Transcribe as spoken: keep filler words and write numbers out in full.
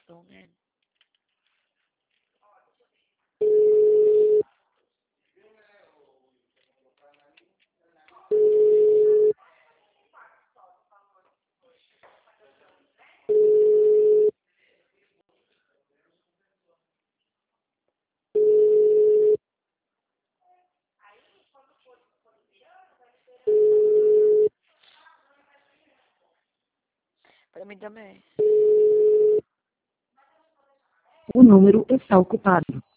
Pelo menos. Para mim também. O número está ocupado.